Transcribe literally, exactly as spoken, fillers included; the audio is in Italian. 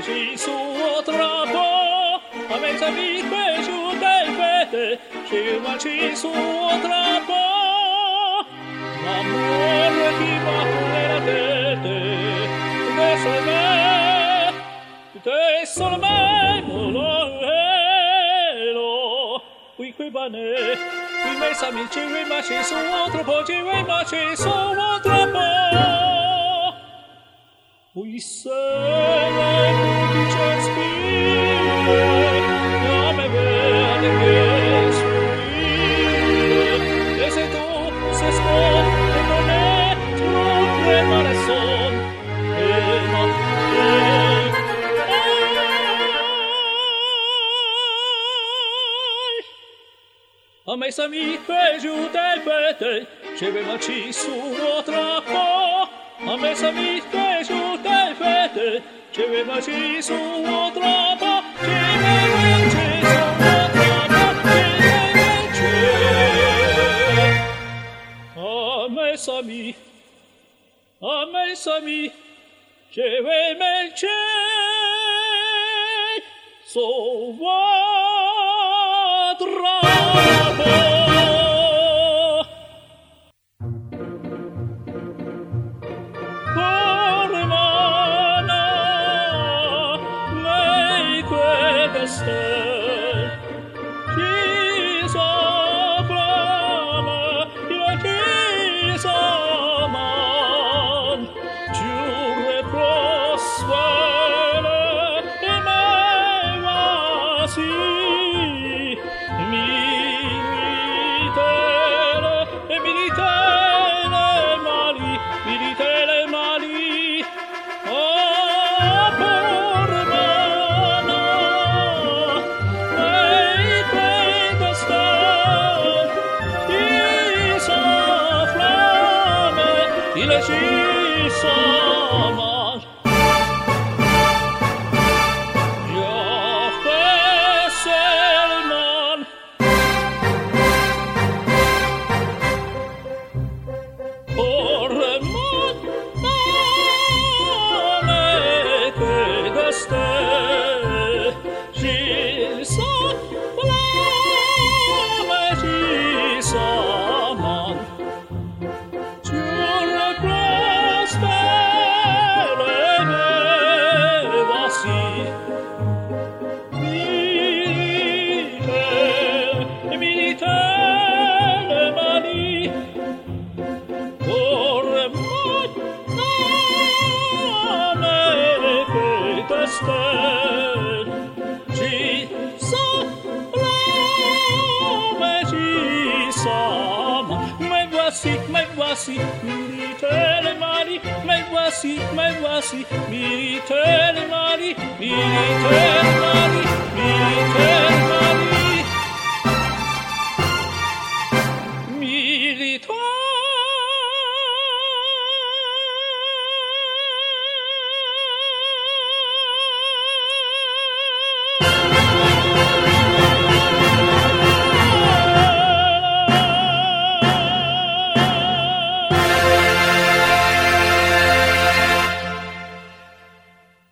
ci suo troppo, a me sa mi giù dai fete, ci ma ci suo troppo, amore chi va la tete, te solo me, te solo me, lo elo, qui qui bane, qui me sa mi ci ma ci suo troppo, ci ma ci suo troppo. We say like we just feel, come vede che sfugire, e se tu se scotte non è troppo male son, e non è. A me sa mi fai giù dai pete, ci ma ci suo troppo, a me sa mi fai giù dai fete, ci ma ci suo troppo, ci ma ci suo troppo, ci a me sa mi, a me sa mi, ci ma ci suo troppo. Milite le mani, me voici, me voici, milite le mani, milite le mani, milite le mani.